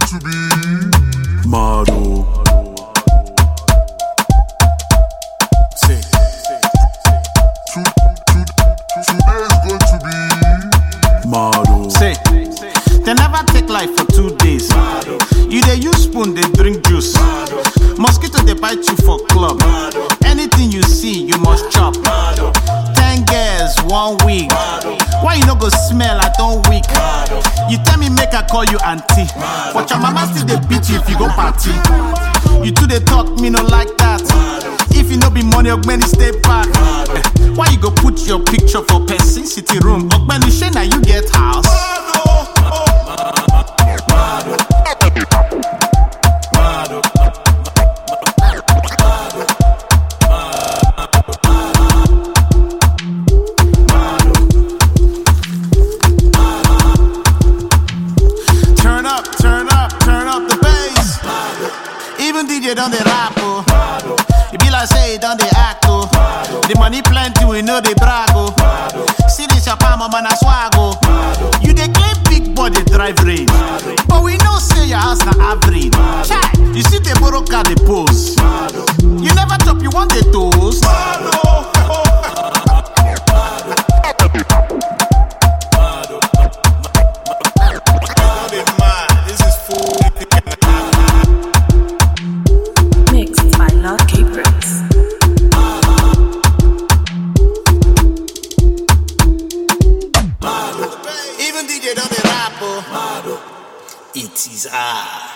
to be Mado. Today is going to be Mado. Say, they never take life for 2 days. Mado. You dey use spoon, they drink juice. Mado. Mosquito they bite you for club. Mado. Anything you see, you must chop. Mado. 10 girls, 1 week. Mado. Why you no go smell? I don't weak. Mado. You tell me make I call you auntie. Mado. But your mama still they beat you if you go party. You two they talk, me no like that. Mado. If you no be money, Ogbeni stay back. Why you go put your picture for Person City room? Ogbeni shey na you get house. Turn up, turn up, turn up the bass. Even DJ done the rap, oh. It be like say it done the act, oh. The money plenty, we know they brag, oh. See this your palm, man, I swag, oh. You dey claim big body drive range, but we know say your house na average. Chai, you see the borrow car the pose. You never top, you want the toast. Mixed by Lucky Bricks. Even DJ done the rap, oh. It is I.